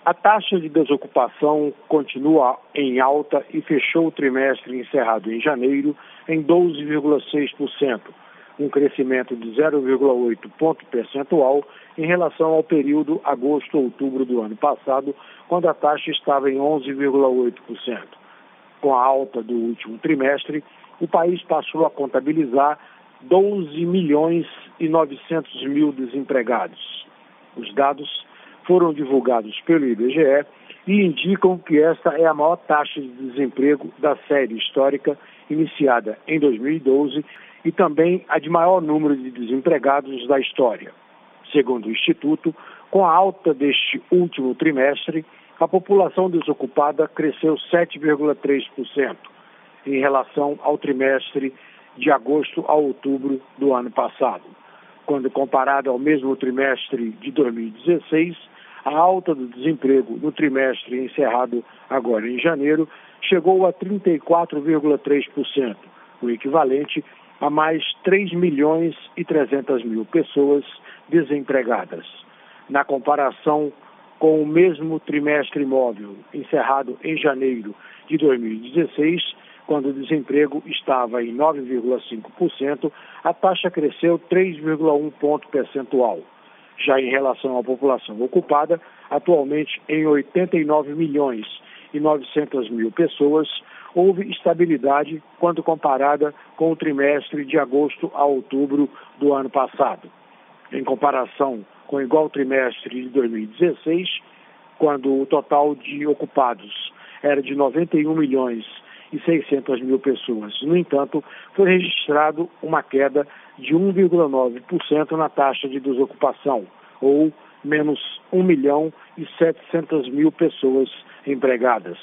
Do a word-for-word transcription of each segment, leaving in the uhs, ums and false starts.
A taxa de desocupação continua em alta e fechou o trimestre encerrado em janeiro em doze vírgula seis por cento, um crescimento de zero vírgula oito ponto percentual em relação ao período agosto-outubro do ano passado, quando a taxa estava em onze vírgula oito por cento. Com a alta do último trimestre, o país passou a contabilizar doze milhões e novecentos mil desempregados. Os dados foram divulgados pelo I B G E e indicam que esta é a maior taxa de desemprego da série histórica iniciada em dois mil e doze e também a de maior número de desempregados da história. Segundo o Instituto, com a alta deste último trimestre, a população desocupada cresceu sete vírgula três por cento em relação ao trimestre de agosto a outubro do ano passado. Quando comparado ao mesmo trimestre de dois mil e dezesseis, a alta do desemprego no trimestre encerrado agora em janeiro chegou a trinta e quatro vírgula três por cento, o equivalente a mais três milhões e trezentas mil pessoas desempregadas. Na comparação com o mesmo trimestre móvel encerrado em janeiro de dois mil e dezesseis, quando o desemprego estava em nove vírgula cinco por cento, a taxa cresceu três vírgula um ponto percentual. Já em relação à população ocupada, atualmente em oitenta e nove milhões e novecentas mil pessoas, houve estabilidade quando comparada com o trimestre de agosto a outubro do ano passado. Em comparação com o igual trimestre de dois mil e dezesseis, quando o total de ocupados era de noventa e um milhões e seiscentas mil pessoas. No entanto, foi registrado uma queda de um vírgula nove por cento na taxa de desocupação, ou menos um milhão e setecentas mil pessoas empregadas.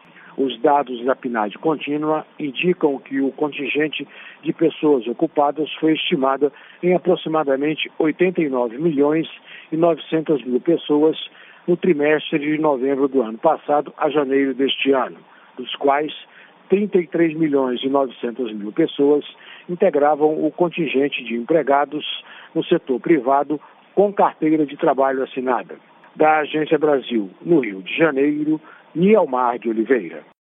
Os dados da P N A D contínua indicam que o contingente de pessoas ocupadas foi estimado em aproximadamente oitenta e nove milhões e novecentas mil pessoas no trimestre de novembro do ano passado a janeiro deste ano, dos quais trinta e três milhões e novecentas mil pessoas integravam o contingente de empregados no setor privado com carteira de trabalho assinada. Da Agência Brasil, no Rio de Janeiro, Nielmar de Oliveira.